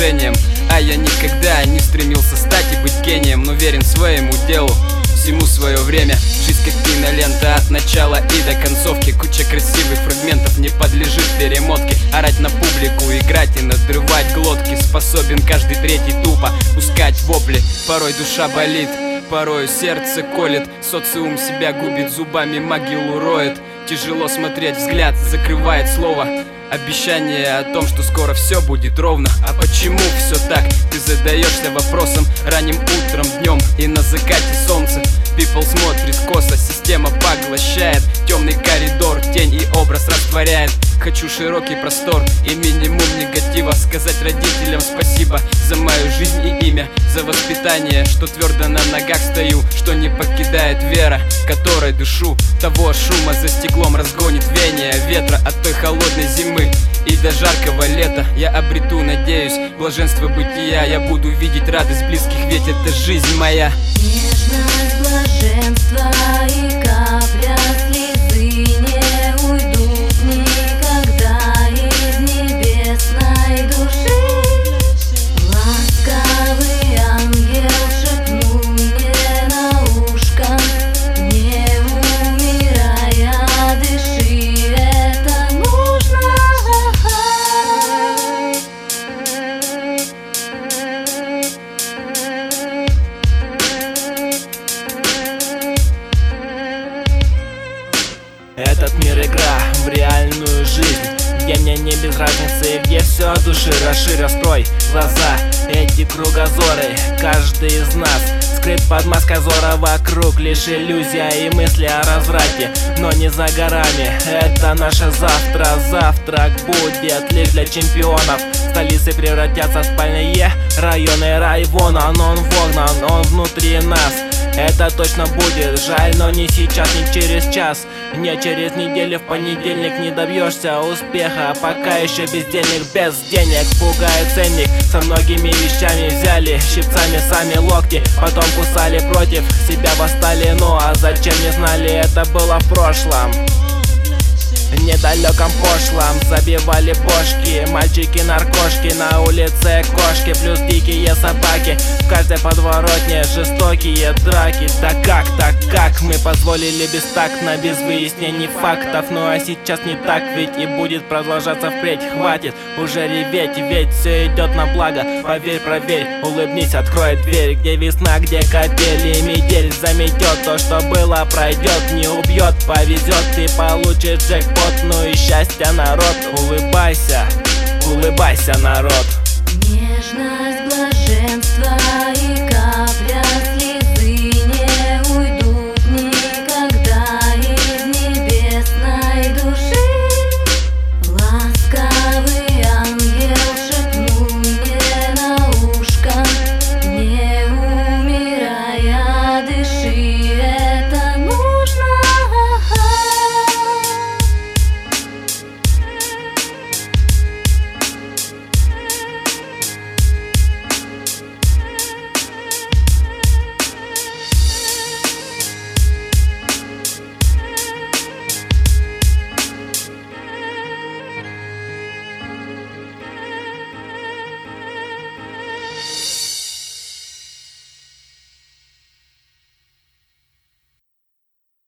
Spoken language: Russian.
решением. А я никогда не стремился стать и быть гением, но верен своему делу, всему свое время. Жизнь как кинолента от начала и до концовки. Куча красивых фрагментов не подлежит перемотке. Орать на публику, играть и надрывать глотки. Способен каждый третий тупо пускать вопли. Порой душа болит, порою сердце колет. Социум себя губит, зубами могилу роет. Тяжело смотреть, взгляд закрывает слово. Обещание о том, что скоро все будет ровно. А почему все так? Ты задаешься вопросом ранним утром, днем и на закате солнца. People смотрит косо, система поглощает. Темный коридор, тень и образ растворяет. Хочу широкий простор и минимум негатива. Сказать родителям спасибо за мою жизнь и имя, за воспитание, что твердо на ногах стою, что не покидает вера, которой дышу. Того шума за стеклом разгонит веяние ветра от той холодной зимы и до жаркого лета. Я обрету, надеюсь, блаженство бытия. Я буду видеть радость близких, ведь это жизнь моя. Нежность, блаженство и капля слезы не уйдут никогда из небесной души. Ласковый ангел шепнул мне на ушко: не умирая, дыши, это нужно. Этот мир игра в реальную жизнь, где мне не без разницы, где все от души. Расширь, раскрой глаза, эти кругозоры. Каждый из нас скрыт под маской зора. Вокруг лишь иллюзия и мысли о разврате, но не за горами. Это наше завтра. Завтрак будет лишь для чемпионов. Столицы превратятся в спальные районы райвона. Он вогнан, он внутри нас. Это точно будет, жаль, но не сейчас, не через час, не через неделю. В понедельник не добьешься успеха, пока еще без денег, без денег. Пугает ценник, со многими вещами взяли щипцами сами локти, потом кусали против себя, восстали. Ну а зачем, не знали, это было в прошлом, недалеком пошлом. Забивали бошки, мальчики-наркошки, на улице кошки, плюс дикие собаки. В каждой подворотне жестокие драки. Да как так, как мы позволили бестактно, без выяснений фактов? Ну а сейчас не так, ведь и будет продолжаться впредь. Хватит уже реветь, ведь все идет на благо. Поверь, проверь, улыбнись, открой дверь. Где весна, где капели, метель заметет. То, что было, пройдет, не убьет, повезет. Ты получишь джекпот. Ну и счастье, народ, улыбайся, улыбайся, народ. Нежность,